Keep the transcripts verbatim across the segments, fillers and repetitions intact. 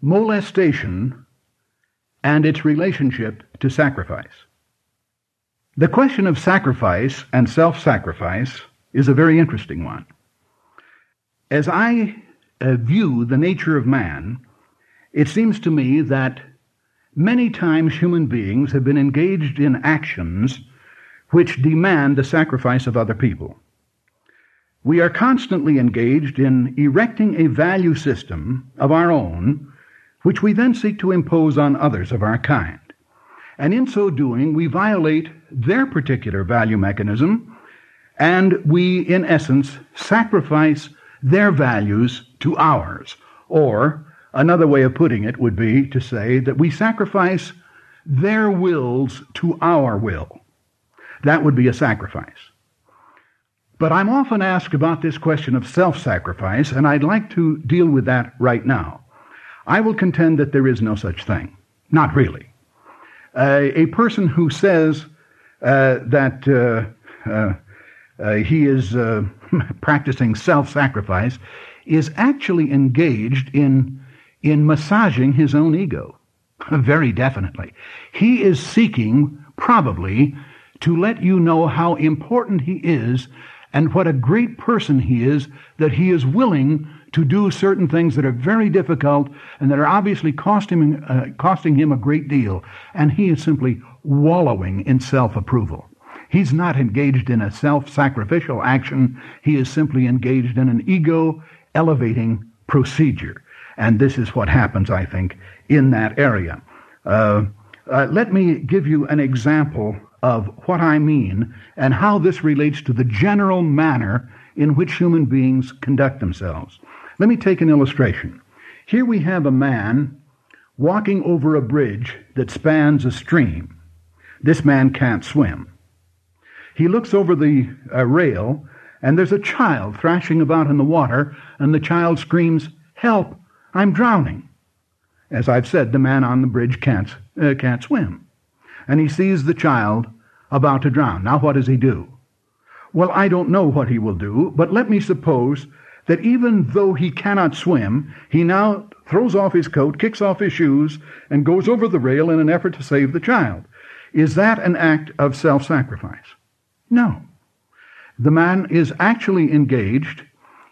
molestation and its relationship to sacrifice. The question of sacrifice and self-sacrifice is a very interesting one. As I uh, view the nature of man, it seems to me that many times human beings have been engaged in actions which demand the sacrifice of other people. We are constantly engaged in erecting a value system of our own, which we then seek to impose on others of our kind. And in so doing, we violate their particular value mechanism, and we, in essence, sacrifice their values to ours. Or, another way of putting it would be to say that we sacrifice their wills to our will. That would be a sacrifice. But I'm often asked about this question of self-sacrifice, and I'd like to deal with that right now. I will contend that there is no such thing. Not really. Uh, a person who says uh, that uh, uh, uh, he is uh, practicing self-sacrifice is actually engaged in, in massaging his own ego. Very definitely. He is seeking, probably, to let you know how important he is and what a great person he is, that he is willing to do certain things that are very difficult and that are obviously cost him, uh, costing him a great deal. And he is simply wallowing in self-approval. He's not engaged in a self-sacrificial action. He is simply engaged in an ego-elevating procedure. And this is what happens, I think, in that area. Uh, uh, let me give you an example of what I mean and how this relates to the general manner in which human beings conduct themselves. Let me take an illustration. Here we have a man walking over a bridge that spans a stream. This man can't swim. He looks over the uh, rail, and there's a child thrashing about in the water, and the child screams, "Help, I'm drowning." As I've said, the man on the bridge can't, uh, can't swim. And he sees the child about to drown. Now what does he do? Well, I don't know what he will do, but let me suppose that even though he cannot swim, he now throws off his coat, kicks off his shoes, and goes over the rail in an effort to save the child. Is that an act of self-sacrifice? No. The man is actually engaged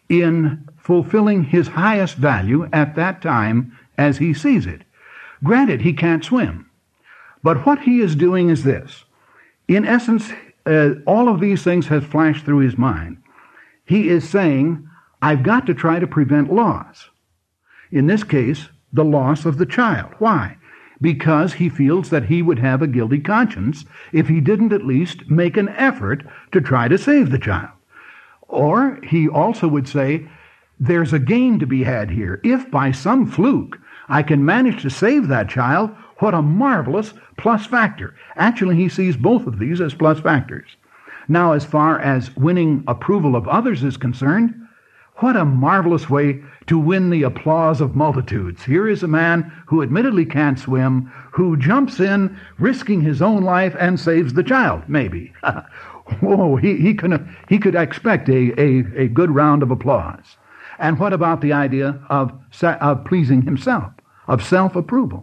in fulfilling his highest value at that time as he sees it. Granted, he can't swim. But what he is doing is this. In essence, uh, all of these things have flashed through his mind. He is saying, I've got to try to prevent loss. In this case, the loss of the child. Why? Because he feels that he would have a guilty conscience if he didn't at least make an effort to try to save the child. Or he also would say, there's a gain to be had here. If by some fluke I can manage to save that child, what a marvelous plus factor. Actually, he sees both of these as plus factors. Now, as far as winning approval of others is concerned, what a marvelous way to win the applause of multitudes. Here is a man who admittedly can't swim, who jumps in, risking his own life, and saves the child, maybe. Whoa, he, he, can, he could expect a, a, a good round of applause. And what about the idea of, of pleasing himself, of self-approval?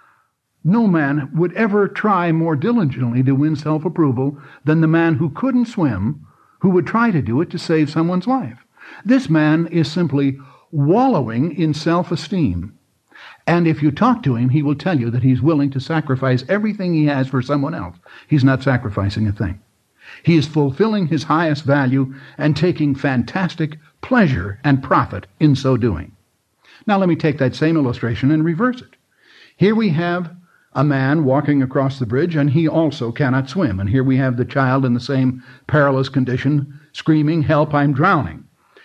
No man would ever try more diligently to win self-approval than the man who couldn't swim, who would try to do it to save someone's life. This man is simply wallowing in self-esteem. And if you talk to him, he will tell you that he's willing to sacrifice everything he has for someone else. He's not sacrificing a thing. He is fulfilling his highest value and taking fantastic pleasure and profit in so doing. Now let me take that same illustration and reverse it. Here we have a man walking across the bridge, and he also cannot swim. And here we have the child in the same perilous condition, screaming, "Help, I'm drowning."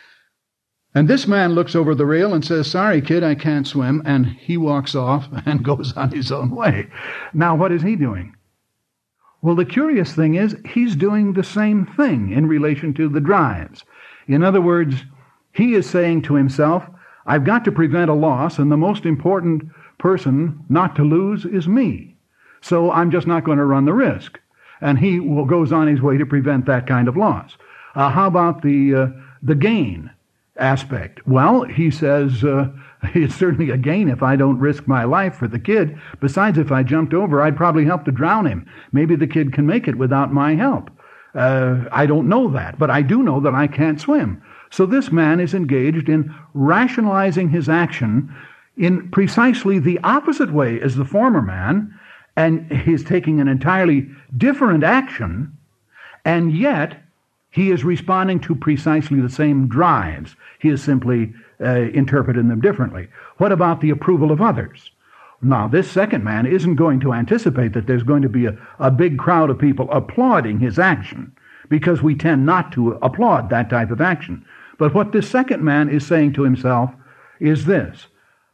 And this man looks over the rail and says, "Sorry, kid, I can't swim," and he walks off and goes on his own way. Now, what is he doing? Well, the curious thing is, he's doing the same thing in relation to the drives. In other words, he is saying to himself, I've got to prevent a loss, and the most important person not to lose is me. So I'm just not going to run the risk. And he will goes on his way to prevent that kind of loss. Uh, how about the uh, the gain aspect? Well, he says, uh, It's certainly a gain if I don't risk my life for the kid. Besides, if I jumped over, I'd probably help to drown him. Maybe the kid can make it without my help. Uh, I don't know that, but I do know that I can't swim. So this man is engaged in rationalizing his action in precisely the opposite way as the former man, and he's taking an entirely different action, and yet he is responding to precisely the same drives. He is simply uh, interpreting them differently. What about the approval of others? Now, this second man isn't going to anticipate that there's going to be a, a big crowd of people applauding his action, because we tend not to applaud that type of action. But what this second man is saying to himself is this: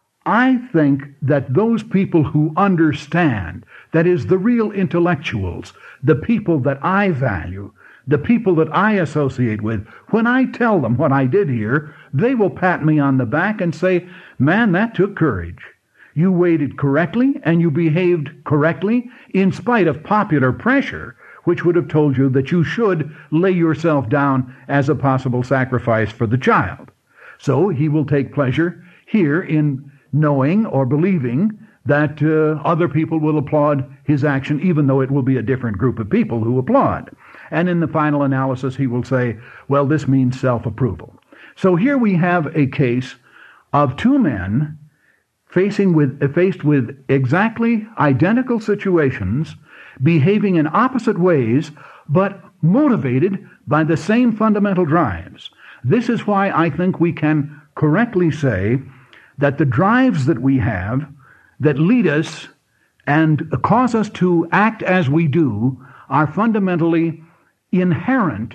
I think that those people who understand, that is, the real intellectuals, the people that I value, the people that I associate with, when I tell them what I did here, they will pat me on the back and say, man, that took courage. You waited correctly and you behaved correctly in spite of popular pressure, which would have told you that you should lay yourself down as a possible sacrifice for the child. So he will take pleasure here in knowing or believing that uh, other people will applaud his action, even though it will be a different group of people who applaud. And in the final analysis, he will say, well, this means self-approval. So here we have a case of two men facing with, faced with exactly identical situations, behaving in opposite ways, but motivated by the same fundamental drives. This is why I think we can correctly say that the drives that we have that lead us and cause us to act as we do are fundamentally inherent,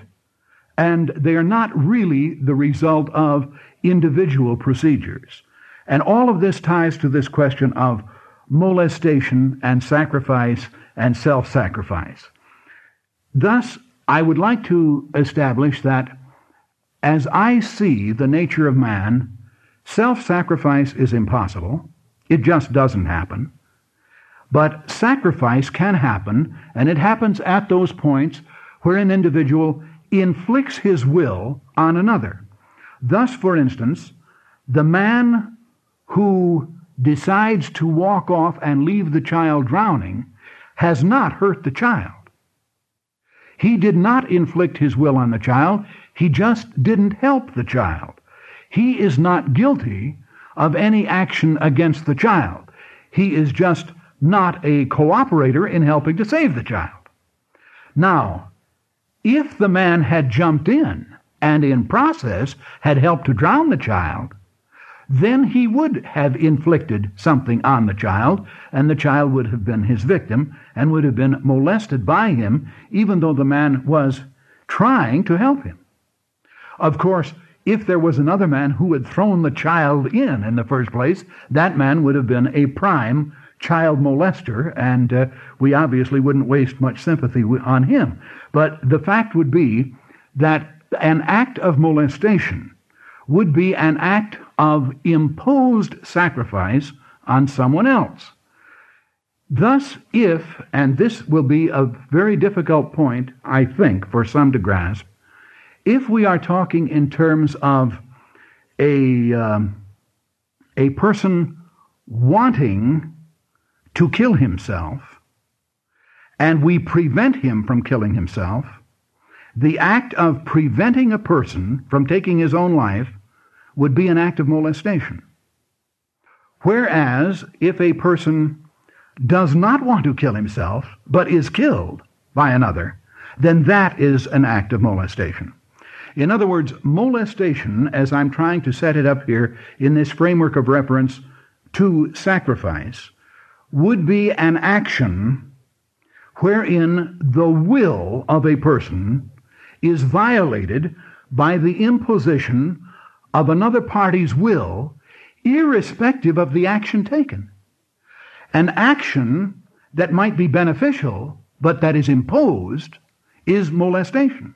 and they are not really the result of individual procedures. And all of this ties to this question of molestation and sacrifice and self-sacrifice. Thus, I would like to establish that as I see the nature of man, self-sacrifice is impossible. It just doesn't happen. But sacrifice can happen, and it happens at those points where an individual inflicts his will on another. Thus, for instance, the man who decides to walk off and leave the child drowning has not hurt the child. He did not inflict his will on the child. He just didn't help the child. He is not guilty of any action against the child. He is just not a cooperator in helping to save the child. Now, if the man had jumped in and in process had helped to drown the child, then he would have inflicted something on the child, and the child would have been his victim and would have been molested by him, even though the man was trying to help him. Of course, if there was another man who had thrown the child in in the first place, that man would have been a prime child molester, and uh, we obviously wouldn't waste much sympathy on him. But the fact would be that an act of molestation would be an act of imposed sacrifice on someone else. Thus, if, and this will be a very difficult point, I think, for some to grasp, if we are talking in terms of a, um, a person wanting to kill himself, and we prevent him from killing himself, the act of preventing a person from taking his own life would be an act of molestation. Whereas, if a person does not want to kill himself, but is killed by another, then that is an act of molestation. In other words, molestation, as I'm trying to set it up here in this framework of reference to sacrifice, would be an action wherein the will of a person is violated by the imposition of another party's will, irrespective of the action taken. An action that might be beneficial, but that is imposed, is molestation.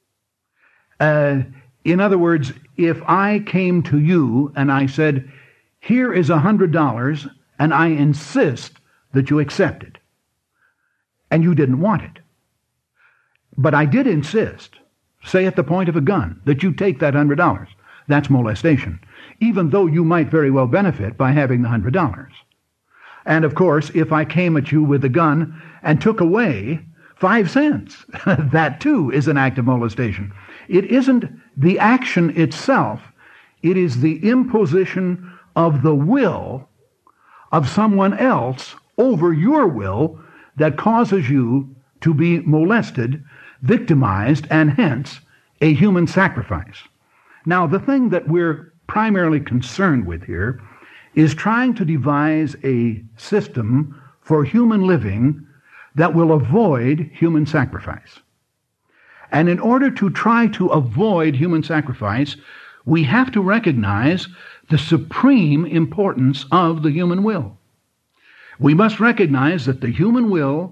Uh, in other words, if I came to you and I said, here is a hundred dollars, and I insist that you accept it, and you didn't want it, but I did insist, say at the point of a gun, that you take that hundred dollars, that's molestation, even though you might very well benefit by having the one hundred dollars. And of course, if I came at you with a gun and took away five cents, that too is an act of molestation. It isn't the action itself, it is the imposition of the will of someone else over your will that causes you to be molested, victimized, and hence a human sacrifice. Now, the thing that we're primarily concerned with here is trying to devise a system for human living that will avoid human sacrifice. And in order to try to avoid human sacrifice, we have to recognize the supreme importance of the human will. We must recognize that the human will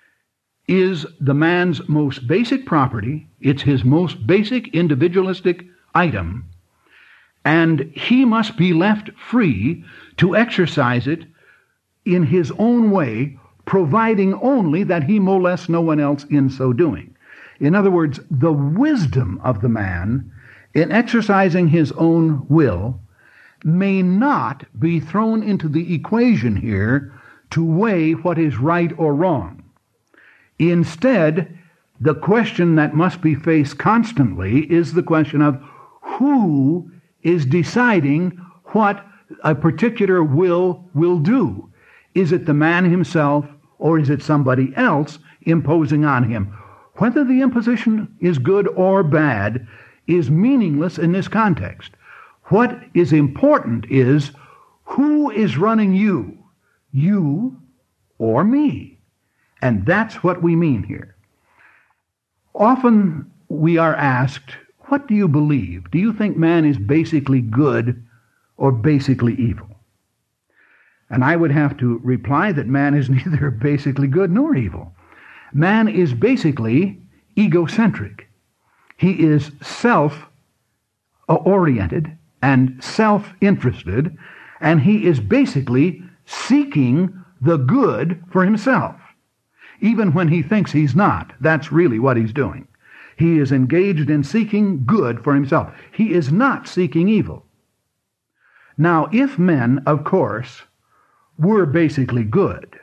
is the man's most basic property, it's his most basic individualistic item, and he must be left free to exercise it in his own way, providing only that he molest no one else in so doing. In other words, the wisdom of the man in exercising his own will may not be thrown into the equation here to weigh what is right or wrong. Instead, the question that must be faced constantly is the question of who is deciding what a particular will will do. Is it the man himself, or is it somebody else imposing on him? Whether the imposition is good or bad is meaningless in this context. What is important is who is running you, you or me. And that's what we mean here. Often we are asked, what do you believe? Do you think man is basically good or basically evil? And I would have to reply that man is neither basically good nor evil. Man is basically egocentric. He is self-oriented and self-interested, and he is basically seeking the good for himself. Even when he thinks he's not, that's really what he's doing. He is engaged in seeking good for himself. He is not seeking evil. Now, if men, of course, were basically good,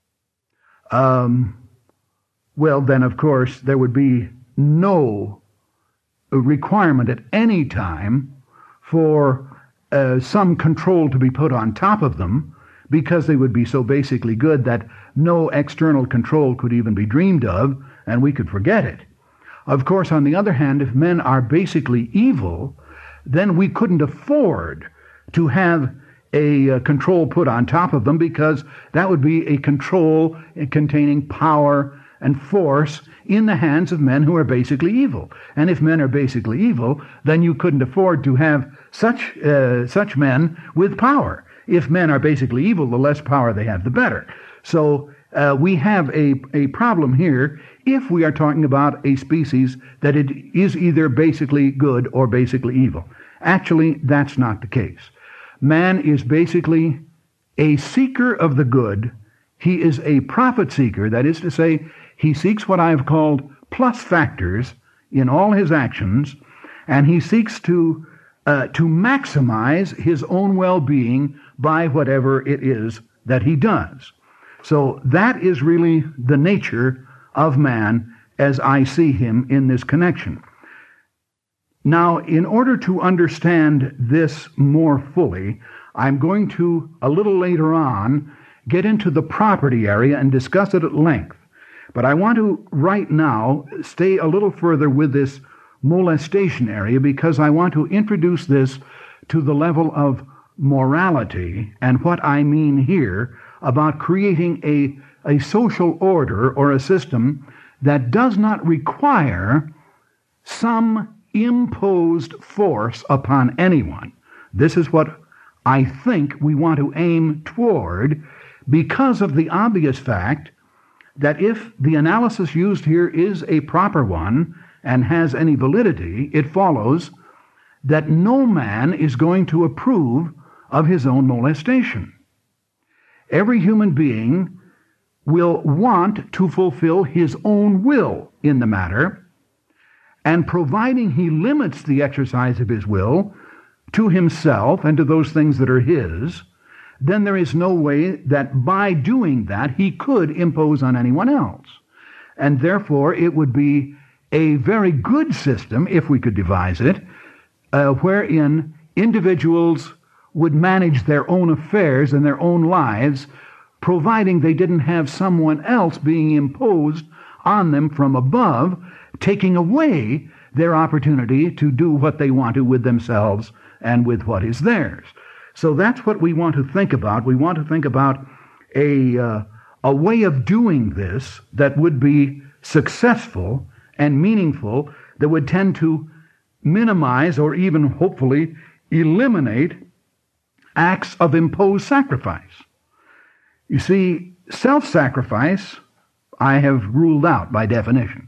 um, well, then, of course, there would be no requirement at any time for uh, some control to be put on top of them, because they would be so basically good that no external control could even be dreamed of, and we could forget it. Of course, on the other hand, if men are basically evil, then we couldn't afford to have a uh, control put on top of them, because that would be a control containing power and force in the hands of men who are basically evil. And if men are basically evil, then you couldn't afford to have such uh, such men with power. If men are basically evil, the less power they have, the better. So uh, we have a, a problem here if we are talking about a species that it is either basically good or basically evil. Actually, that's not the case. Man is basically a seeker of the good. He is a profit seeker. That is to say, he seeks what I've called plus factors in all his actions, and he seeks to uh, to maximize his own well-being by whatever it is that he does. So that is really the nature of man as I see him in this connection. Now, in order to understand this more fully, I'm going to, a little later on, get into the property area and discuss it at length. But I want to, right now, stay a little further with this molestation area, because I want to introduce this to the level of morality and what I mean here about creating a, a social order or a system that does not require some imposed force upon anyone. This is what I think we want to aim toward, because of the obvious fact that if the analysis used here is a proper one and has any validity, it follows that no man is going to approve of his own molestation. Every human being will want to fulfill his own will in the matter, and providing he limits the exercise of his will to himself and to those things that are his, then there is no way that by doing that he could impose on anyone else. And therefore it would be a very good system, if we could devise it, uh, wherein individuals would manage their own affairs and their own lives, providing they didn't have someone else being imposed on them from above, taking away their opportunity to do what they want to with themselves and with what is theirs. So that's what we want to think about. We want to think about a, uh, a way of doing this that would be successful and meaningful, that would tend to minimize or even hopefully eliminate acts of imposed sacrifice. You see, self-sacrifice I have ruled out by definition.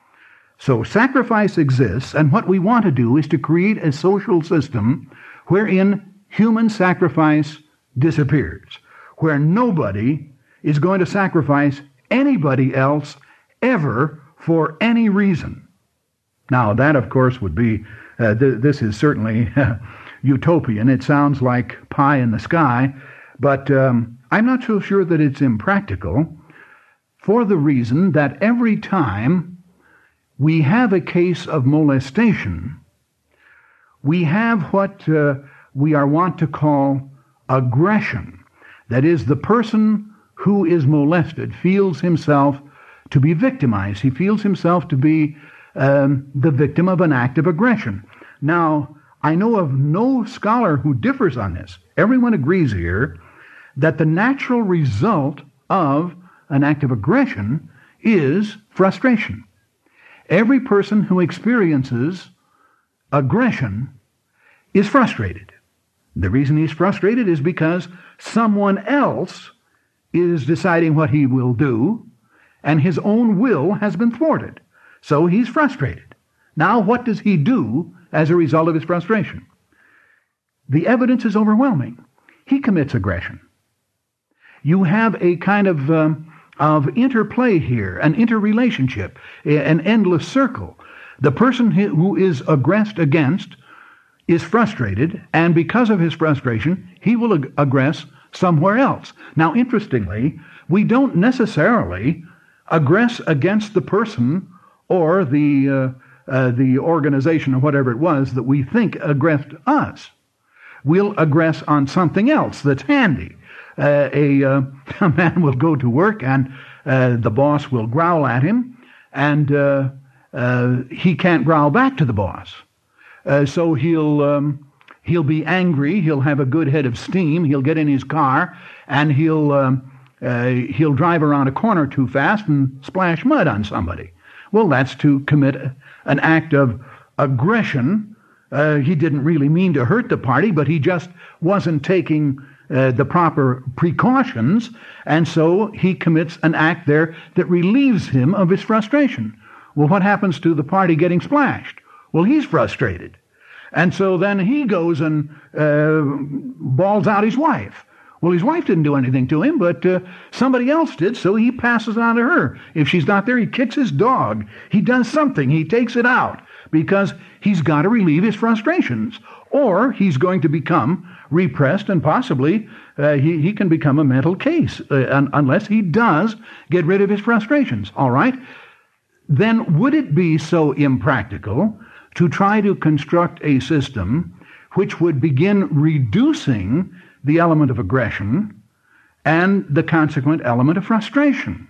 So sacrifice exists, and what we want to do is to create a social system wherein human sacrifice disappears, where nobody is going to sacrifice anybody else ever for any reason. Now, that, of course, would be, uh, th- this is certainly uh, utopian. It sounds like pie in the sky, but um, I'm not so sure that it's impractical, for the reason that every time we have a case of molestation, we have what uh, we are wont to call aggression. That is, the person who is molested feels himself to be victimized. He feels himself to be um, the victim of an act of aggression. Now, I know of no scholar who differs on this. Everyone agrees here that the natural result of an act of aggression is frustration. Every person who experiences aggression is frustrated. The reason he's frustrated is because someone else is deciding what he will do, and his own will has been thwarted. So he's frustrated. Now, what does he do as a result of his frustration? The evidence is overwhelming. He commits aggression. You have a kind of um, of interplay here, an interrelationship, an endless circle. The person who is aggressed against is frustrated, and because of his frustration, he will ag- aggress somewhere else. Now, interestingly, we don't necessarily aggress against the person or the uh, uh, the organization or whatever it was that we think aggressed us. We'll aggress on something else that's handy. Uh, a, uh, a man will go to work, and uh, the boss will growl at him, and uh, uh, he can't growl back to the boss. Uh, so he'll um, he'll be angry. He'll have a good head of steam. He'll get in his car, and he'll um, uh, he'll drive around a corner too fast and splash mud on somebody. Well, that's to commit an act of aggression. Uh, he didn't really mean to hurt the party, but he just wasn't taking uh, the proper precautions, and so he commits an act there that relieves him of his frustration. Well, what happens to the party getting splashed? Well, he's frustrated. And so then he goes and uh, bawls out his wife. Well, his wife didn't do anything to him, but uh, somebody else did, so he passes it on to her. If she's not there, he kicks his dog. He does something. He takes it out because he's got to relieve his frustrations. Or he's going to become repressed, and possibly uh, he, he can become a mental case uh, un- unless he does get rid of his frustrations. All right? Then would it be so impractical to try to construct a system which would begin reducing the element of aggression and the consequent element of frustration?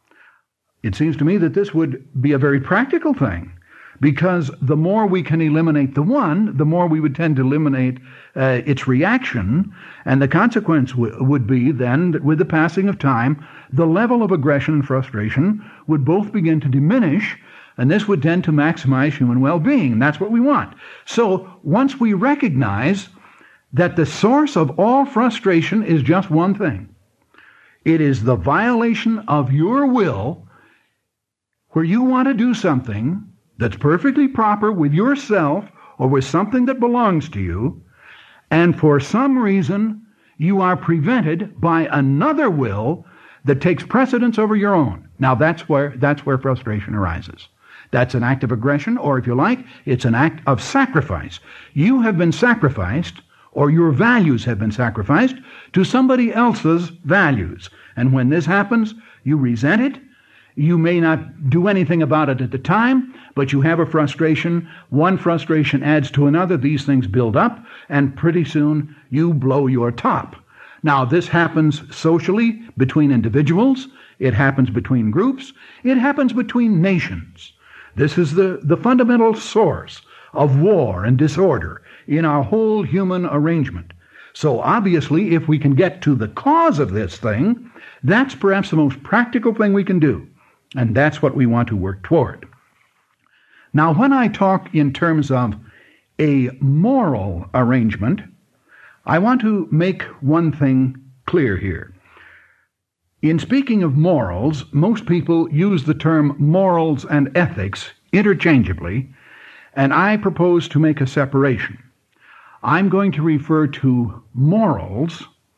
It seems to me that this would be a very practical thing, because the more we can eliminate the one, the more we would tend to eliminate uh, its reaction, and the consequence w- would be then that with the passing of time, the level of aggression and frustration would both begin to diminish, and this would tend to maximize human well-being, and that's what we want. So once we recognize that the source of all frustration is just one thing, it is the violation of your will, where you want to do something that's perfectly proper with yourself or with something that belongs to you, and for some reason you are prevented by another will that takes precedence over your own. Now that's where that's where frustration arises. That's an act of aggression, or if you like, it's an act of sacrifice. You have been sacrificed, or your values have been sacrificed, to somebody else's values. And when this happens, you resent it. You may not do anything about it at the time, but you have a frustration. One frustration adds to another. These things build up, and pretty soon you blow your top. Now, this happens socially between individuals. It happens between groups. It happens between nations. This is the, the fundamental source of war and disorder in our whole human arrangement. So obviously, if we can get to the cause of this thing, that's perhaps the most practical thing we can do. And that's what we want to work toward. Now, when I talk in terms of a moral arrangement, I want to make one thing clear here. In speaking of morals, most people use the term morals and ethics interchangeably, and I propose to make a separation. I'm going to refer to morals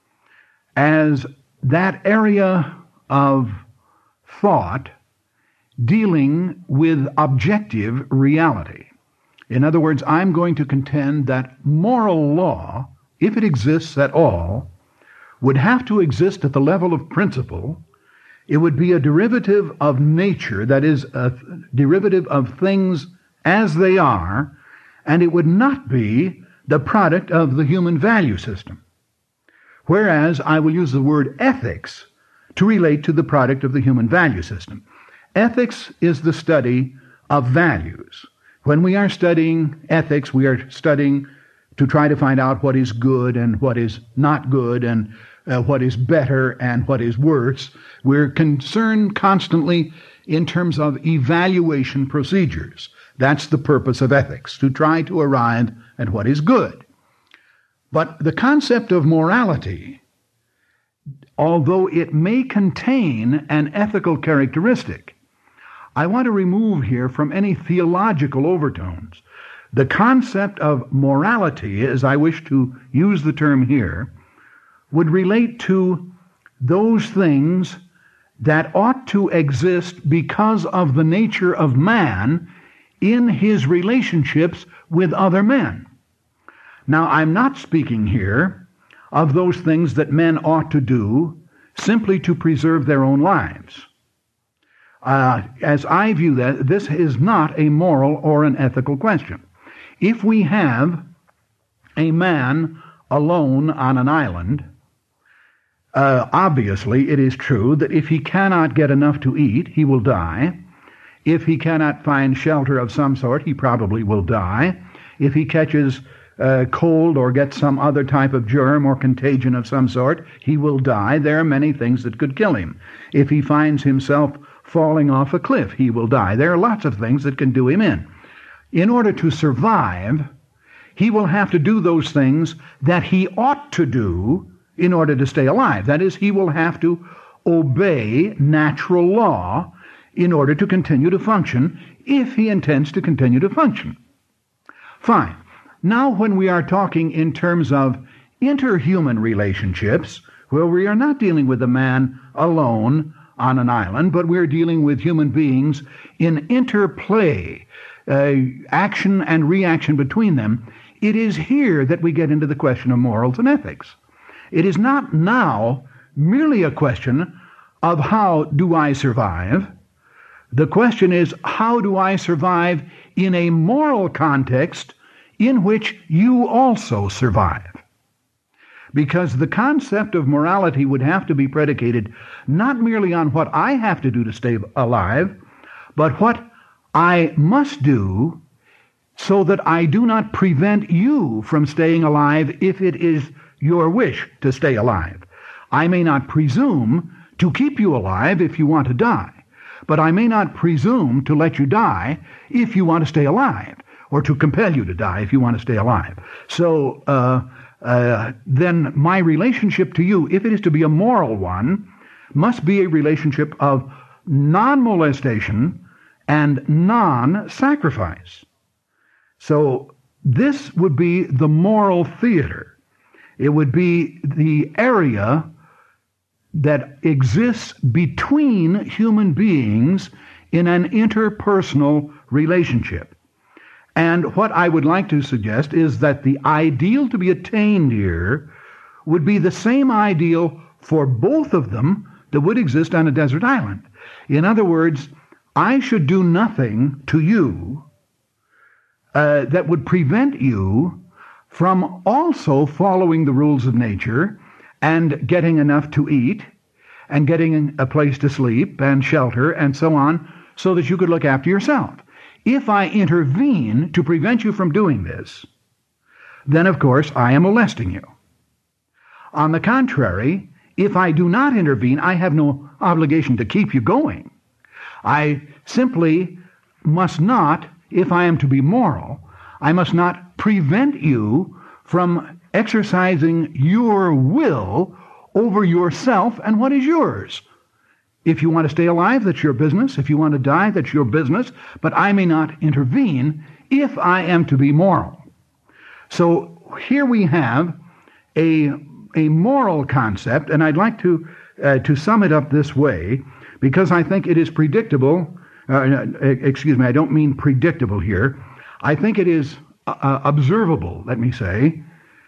as that area of thought dealing with objective reality. In other words, I'm going to contend that moral law, if it exists at all, would have to exist at the level of principle. It would be a derivative of nature, that is, a derivative of things as they are, and it would not be the product of the human value system. Whereas I will use the word ethics to relate to the product of the human value system. Ethics is the study of values. When we are studying ethics, we are studying to try to find out what is good and what is not good, and uh, what is better and what is worse. We're concerned constantly in terms of evaluation procedures. That's the purpose of ethics, to try to arrive at what is good. But the concept of morality, although it may contain an ethical characteristic, I want to remove here from any theological overtones. The concept of morality, as I wish to use the term here, would relate to those things that ought to exist because of the nature of man in his relationships with other men. Now, I'm not speaking here of those things that men ought to do simply to preserve their own lives. Uh, as I view that, this is not a moral or an ethical question. If we have a man alone on an island, uh, obviously it is true that if he cannot get enough to eat, he will die. If he cannot find shelter of some sort, he probably will die. If he catches uh, cold or gets some other type of germ or contagion of some sort, he will die. There are many things that could kill him. If he finds himself falling off a cliff, he will die. There are lots of things that can do him in. In order to survive, he will have to do those things that he ought to do in order to stay alive. That is, he will have to obey natural law in order to continue to function, if he intends to continue to function. Fine. Now, when we are talking in terms of interhuman relationships, where we are not dealing with a man alone on an island, but we're dealing with human beings in interplay, uh, action and reaction between them, it is here that we get into the question of morals and ethics. It is not now merely a question of how do I survive. The question is, how do I survive in a moral context in which you also survive? Because the concept of morality would have to be predicated not merely on what I have to do to stay alive, but what I must do so that I do not prevent you from staying alive if it is your wish to stay alive. I may not presume to keep you alive if you want to die, but I may not presume to let you die if you want to stay alive, or to compel you to die if you want to stay alive. So, uh, Uh, then my relationship to you, if it is to be a moral one, must be a relationship of non-molestation and non-sacrifice. So this would be the moral theater. It would be the area that exists between human beings in an interpersonal relationship. And what I would like to suggest is that the ideal to be attained here would be the same ideal for both of them that would exist on a desert island. In other words, I should do nothing to you uh, that would prevent you from also following the rules of nature and getting enough to eat and getting a place to sleep and shelter and so on, so that you could look after yourself. If I intervene to prevent you from doing this, then of course I am molesting you. On the contrary, if I do not intervene, I have no obligation to keep you going. I simply must not, if I am to be moral, I must not prevent you from exercising your will over yourself and what is yours. If you want to stay alive, that's your business. If you want to die, that's your business. But I may not intervene if I am to be moral. So here we have a, a moral concept, and I'd like to, uh, to sum it up this way, because I think it is predictable. Uh, excuse me, I don't mean predictable here. I think it is uh, observable, let me say,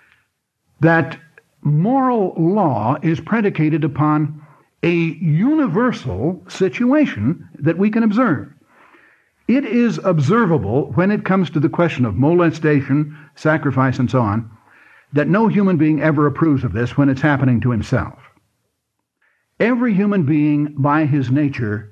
that moral law is predicated upon a universal situation that we can observe. It is observable when it comes to the question of molestation, sacrifice, and so on, that no human being ever approves of this when it's happening to himself. Every human being, by his nature,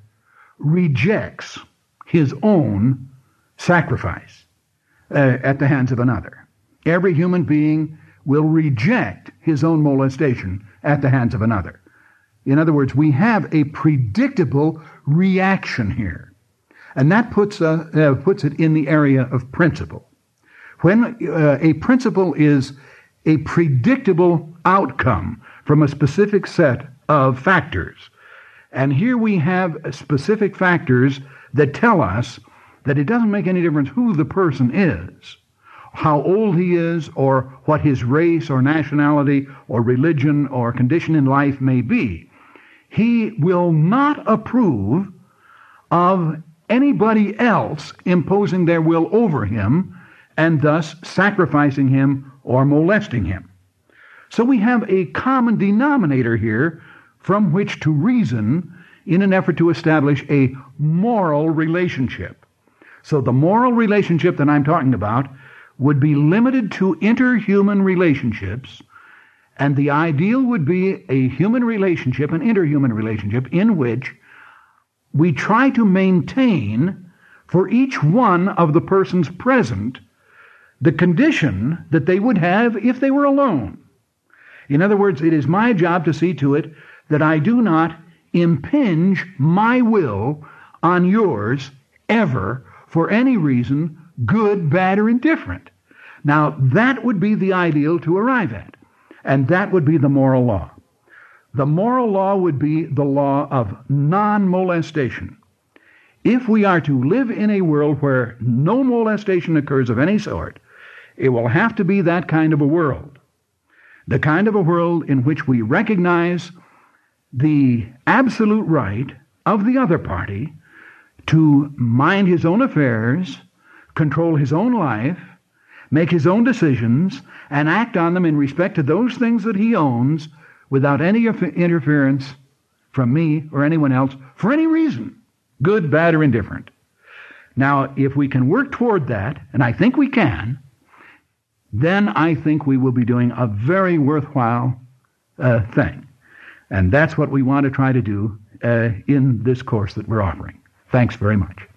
rejects his own sacrifice uh, at the hands of another. Every human being will reject his own molestation at the hands of another. In other words, we have a predictable reaction here. And that puts, uh, uh, puts it in the area of principle. When uh, a principle is a predictable outcome from a specific set of factors, and here we have specific factors that tell us that it doesn't make any difference who the person is, how old he is, or what his race or nationality or religion or condition in life may be. He will not approve of anybody else imposing their will over him and thus sacrificing him or molesting him. So we have a common denominator here from which to reason in an effort to establish a moral relationship. So the moral relationship that I'm talking about would be limited to interhuman relationships, and the ideal would be a human relationship, an interhuman relationship, in which we try to maintain for each one of the persons present the condition that they would have if they were alone. In other words, it is my job to see to it that I do not impinge my will on yours ever for any reason, good, bad, or indifferent. Now, that would be the ideal to arrive at. And that would be the moral law. The moral law would be the law of non-molestation. If we are to live in a world where no molestation occurs of any sort, it will have to be that kind of a world. The kind of a world in which we recognize the absolute right of the other party to mind his own affairs, control his own life, make his own decisions, and act on them in respect to those things that he owns without any interference from me or anyone else for any reason, good, bad, or indifferent. Now, if we can work toward that, and I think we can, then I think we will be doing a very worthwhile uh, thing. And that's what we want to try to do uh, in this course that we're offering. Thanks very much.